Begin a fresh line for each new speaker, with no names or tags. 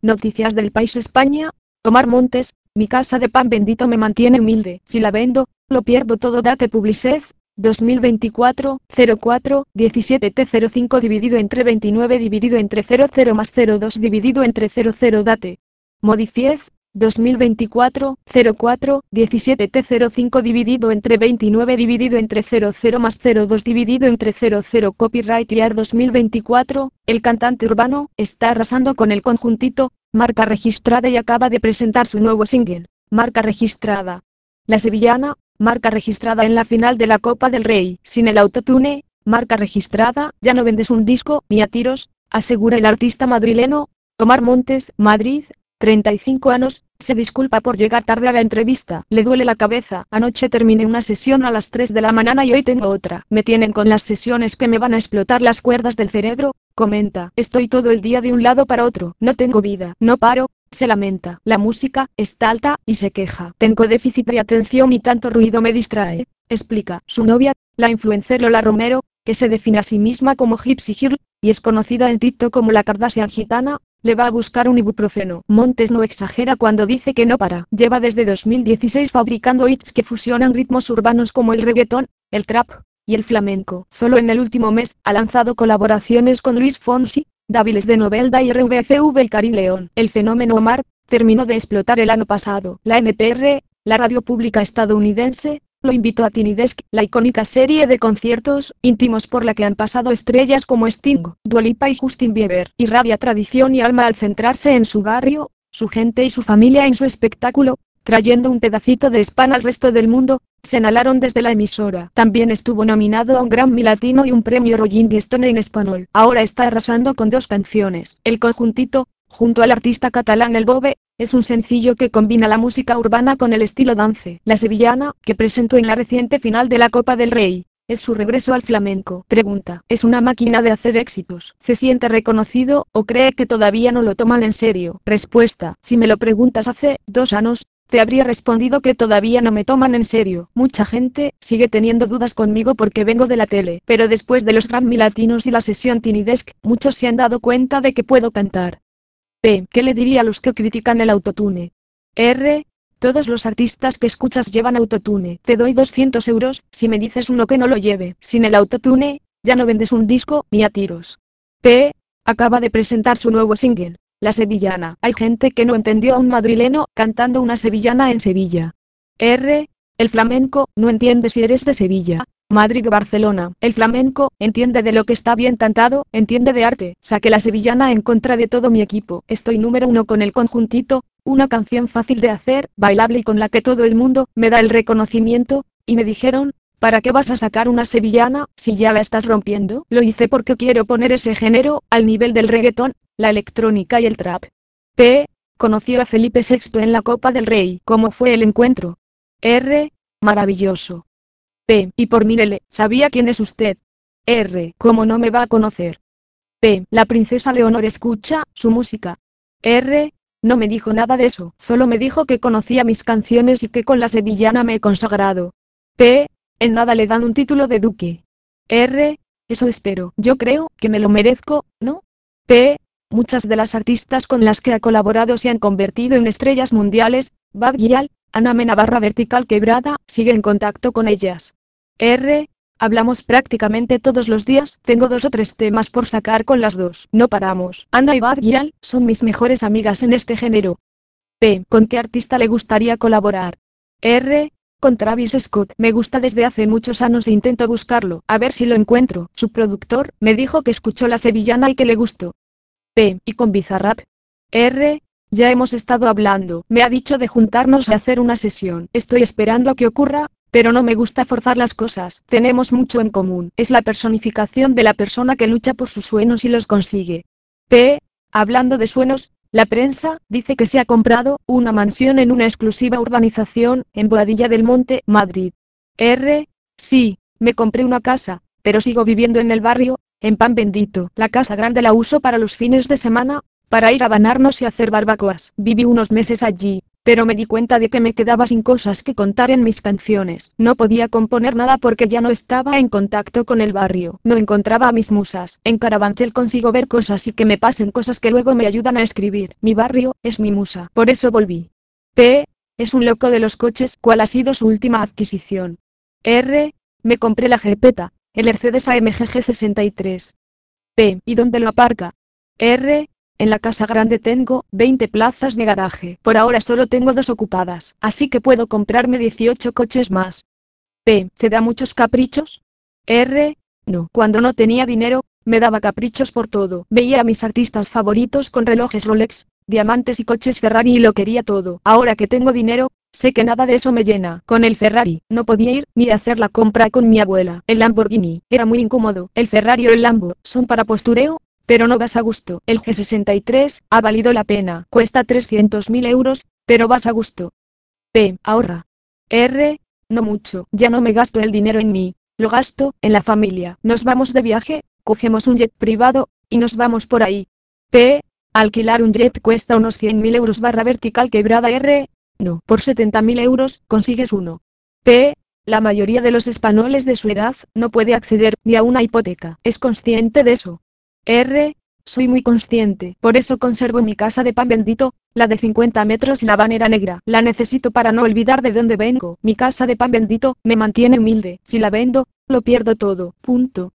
Noticias del País España. Omar Montes, mi casa de pan bendito me mantiene humilde. Si la vendo, lo pierdo todo. Date Publicez. 2024, 04, 17 T05 dividido entre 29 dividido entre 00 más 02 dividido entre 00 Date. Modifiez. 2024, 04, 17 T05 dividido entre 29 dividido entre 00 más 02 dividido entre 00 Copyright Year 2024, el cantante urbano, está arrasando con el conjuntito, marca registrada y acaba de presentar su nuevo single, marca registrada. La sevillana, marca registrada en la final de la Copa del Rey, sin el autotune, marca registrada, ya no vendes un disco, ni a tiros, asegura el artista madrileno, Omar Montes, Madrid, 35 años, se disculpa por llegar tarde a la entrevista, le duele la cabeza, anoche terminé una sesión a las 3 de la mañana y hoy tengo otra, me tienen con las sesiones que me van a explotar las cuerdas del cerebro, comenta, estoy todo el día de un lado para otro, no tengo vida, no paro, se lamenta, la música, está alta, y se queja, tengo déficit de atención y tanto ruido me distrae, explica, su novia, la influencer Lola Romero, que se define a sí misma como Gypsy Girl, y es conocida en TikTok como la Kardashian gitana, le va a buscar un ibuprofeno. Montes no exagera cuando dice que no para. Lleva desde 2016 fabricando hits que fusionan ritmos urbanos como el reggaetón, el trap y el flamenco. Solo en el último mes ha lanzado colaboraciones con Luis Fonsi, Dáviles de Novelda y RVFV El Cari León. El fenómeno Omar terminó de explotar el año pasado. La NPR, la radio pública estadounidense, lo invitó a Tiny Desk, la icónica serie de conciertos íntimos por la que han pasado estrellas como Sting, Dua Lipa y Justin Bieber. Irradia tradición y alma al centrarse en su barrio, su gente y su familia en su espectáculo, trayendo un pedacito de España al resto del mundo, señalaron desde la emisora. También estuvo nominado a un Grammy Latino y un premio Rolling Stone en español. Ahora está arrasando con 2 canciones. El conjuntito, junto al artista catalán El Bobe, es un sencillo que combina la música urbana con el estilo dance. La sevillana, que presentó en la reciente final de la Copa del Rey, es su regreso al flamenco. Pregunta, ¿es una máquina de hacer éxitos? ¿Se siente reconocido, o cree que todavía no lo toman en serio? Respuesta, si me lo preguntas hace 2 años, te habría respondido que todavía no me toman en serio. Mucha gente sigue teniendo dudas conmigo porque vengo de la tele, pero después de los Grammy Latinos y la sesión Tiny Desk, muchos se han dado cuenta de que puedo cantar. P. ¿Qué le diría a los que critican el autotune? R. Todos los artistas que escuchas llevan autotune. Te doy 200 euros, si me dices uno que no lo lleve. Sin el autotune, ya no vendes un disco, ni a tiros. P. Acaba de presentar su nuevo single, La Sevillana. Hay gente que no entendió a un madrileno cantando una sevillana en Sevilla. R. El flamenco, no entiende si eres de Sevilla, Madrid o Barcelona. El flamenco, entiende de lo que está bien cantado, entiende de arte. Saqué la sevillana en contra de todo mi equipo. Estoy número 1 con el conjuntito, una canción fácil de hacer, bailable y con la que todo el mundo me da el reconocimiento, y me dijeron, ¿para qué vas a sacar una sevillana, si ya la estás rompiendo? Lo hice porque quiero poner ese género, al nivel del reggaetón, la electrónica y el trap. P. Conoció a Felipe VI en la Copa del Rey. ¿Cómo fue el encuentro? R. Maravilloso. P. Y por Mirele, ¿sabía quién es usted? R. ¿Cómo no me va a conocer? P. La princesa Leonor escucha su música. R. No me dijo nada de eso, solo me dijo que conocía mis canciones y que con la sevillana me he consagrado. P. En nada le dan un título de duque. R. Eso espero. Yo creo que me lo merezco, ¿no? P. Muchas de las artistas con las que ha colaborado se han convertido en estrellas mundiales. Bad Gyal, Ana Mena barra Vertical Quebrada, sigue en contacto con ellas. R. Hablamos prácticamente todos los días, tengo 2 o 3 temas por sacar con las dos. No paramos. Ana y Bad Gyal son mis mejores amigas en este género. P. ¿Con qué artista le gustaría colaborar? R. Con Travis Scott. Me gusta desde hace muchos años e intento buscarlo, a ver si lo encuentro. Su productor me dijo que escuchó la sevillana y que le gustó. P. ¿Y con Bizarrap? R. Ya hemos estado hablando, me ha dicho de juntarnos a hacer una sesión. Estoy esperando a que ocurra, pero no me gusta forzar las cosas. Tenemos mucho en común. Es la personificación de la persona que lucha por sus sueños y los consigue. P. Hablando de sueños, la prensa dice que se ha comprado una mansión en una exclusiva urbanización en Boadilla del Monte, Madrid. R. Sí, me compré una casa, pero sigo viviendo en el barrio, en Pan Bendito. La casa grande la uso para los fines de semana, para ir a bañarnos y hacer barbacoas. Viví unos meses allí. pero me di cuenta de que me quedaba sin cosas que contar en mis canciones. No podía componer nada porque ya no estaba en contacto con el barrio. No encontraba a mis musas. En Carabanchel consigo ver cosas y que me pasen cosas que luego me ayudan a escribir. Mi barrio es mi musa. Por eso volví. P. Es un loco de los coches. ¿Cuál ha sido su última adquisición? R. Me compré la Jepeta, el Mercedes AMG G63. P. ¿Y dónde lo aparca? R. En la casa grande tengo 20 plazas de garaje. Por ahora solo tengo 2 ocupadas, así que puedo comprarme 18 coches más. P. ¿Se da muchos caprichos? R. No. Cuando no tenía dinero, me daba caprichos por todo. Veía a mis artistas favoritos con relojes Rolex, diamantes y coches Ferrari y lo quería todo. Ahora que tengo dinero, sé que nada de eso me llena. Con el Ferrari, no podía ir ni hacer la compra con mi abuela. El Lamborghini, era muy incómodo. El Ferrari o el Lambo, son para postureo, pero no vas a gusto. El G63, ha valido la pena. Cuesta 300.000 euros, pero vas a gusto. P. Ahorra. R. No mucho. Ya no me gasto el dinero en mí. Lo gasto en la familia. Nos vamos de viaje, cogemos un jet privado, y nos vamos por ahí. P. Alquilar un jet cuesta unos 100.000 euros barra vertical quebrada. R. No. Por 70.000 euros, consigues uno. P. La mayoría de los españoles de su edad, no puede acceder ni a una hipoteca. ¿Es consciente de eso? R. Soy muy consciente. Por eso conservo mi casa de pan bendito, la de 50 metros y la banera negra. La necesito para no olvidar de dónde vengo. Mi casa de pan bendito, me mantiene humilde. Si la vendo, lo pierdo todo. Punto.